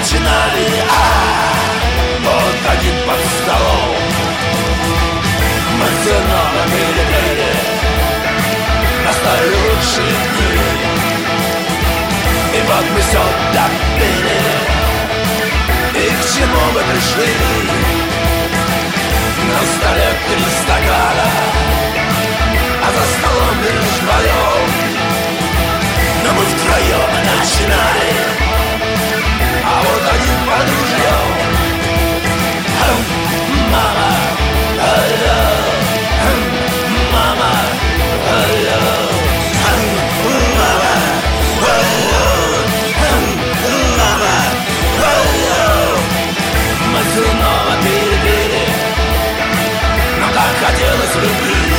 начинали. Вот один под столом мы снова пили, настали лучшие дни. И вот мы все допили, и к чему мы пришли? На столе 3 стакана, а за столом лишь вдвоем. Но мы втроем начинали, а вот один под ружьем. Мама, алло, мама, алло, мама, алло, мама, алло. Мы снова пили, но так хотелось любви.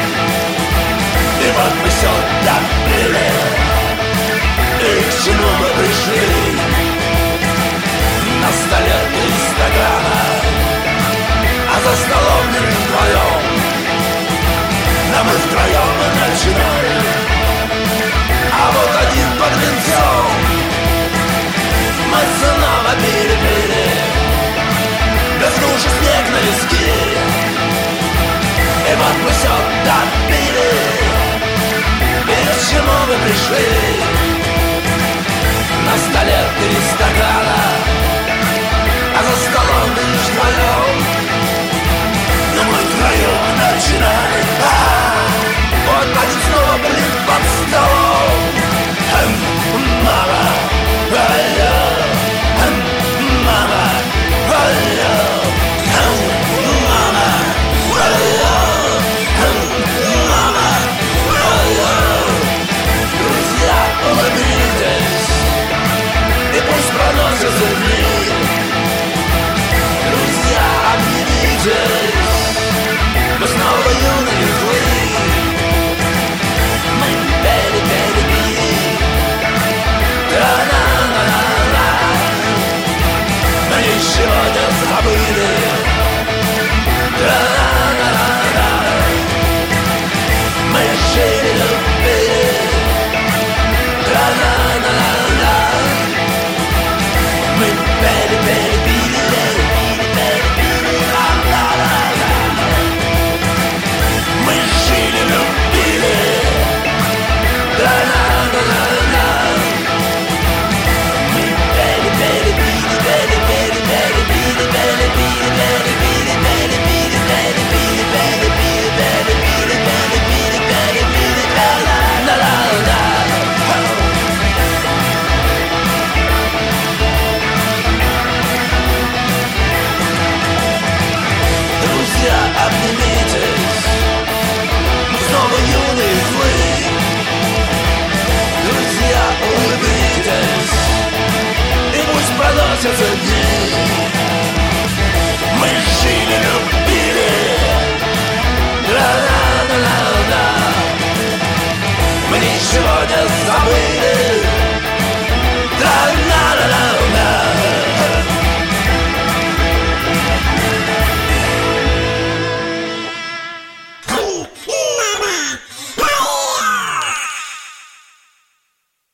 И вот мы все допили, и к чему мы пришли? На столе 3 стакана, а за столом лишь вдвоем. Но мы втроем начинали, а вот один под венцом. Мы снова пили, без груши снег на виски. И вот мы все допили, и к чему вы пришли? На столе 3 стакана, а за столом лишь вдвоем. Но мы втроем начинали, вот один снова блин под столом. Мама, алло, мама, алло, мама, алло, мама, алло. Друзья, улыбнитесь, и пусть проносятся дни. Друзья, обнимитесь, мы снова юные и злые. Мы пели, тра-на-на-на-на, но ничего не забыли. Тра-на-на-на-на, мы жили, любили. Тра-на-на-на-на, мы пели, пили, ла-ла-ла-ла. Мы жили, любили. Тра-на-на-на-на, мы пели, пили, друзья, обнимитесь, мы снова юные и злые. Друзья, улыбнитесь, и пусть проносятся дни. Мы жили,